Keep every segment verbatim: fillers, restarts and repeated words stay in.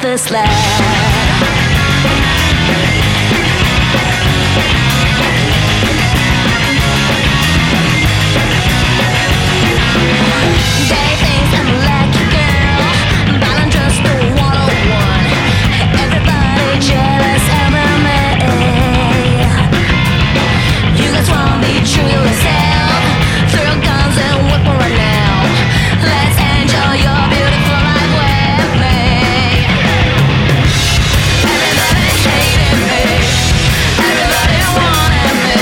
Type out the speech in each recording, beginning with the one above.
selfless love. They think I'm a lucky girl, but I'm just a one-on-one. Everybody jealous of me. You guys wanna be true to yourself. Throw guns and whip right now. Let's enjoy your beautiful life with me. Everybody hating me. Everybody wanting me.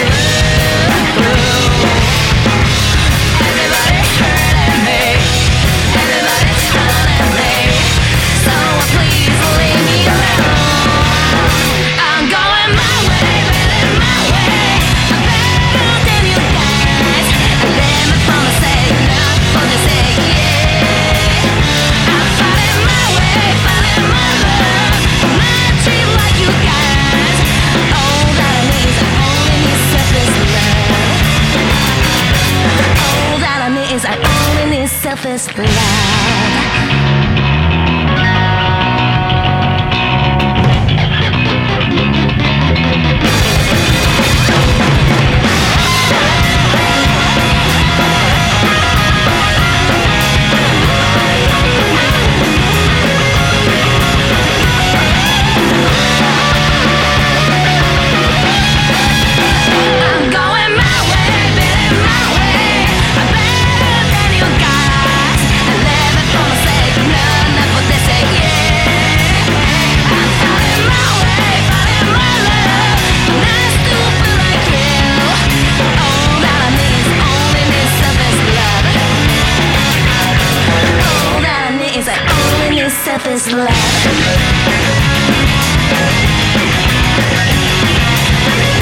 Everybody hurting me. Everybody taunting me. Someone please leave me alone. I'm going my way, baby, my way. I'm better than you guys. I live it for my sake, not for the sake, yeah. I'm fighting my way, fighting my love. I'm not treat like you guys. All that I need is I only need selfless love. All that I need is I only need selfless love. I'm going my way, baby, my way. I'm better than you guys. I live it for my sake, not, not for their sake, yeah. I'm fighting my way, fighting my love. I'm not stupid like you. All that I need is only need selfless love. All that I need is I only need selfless love.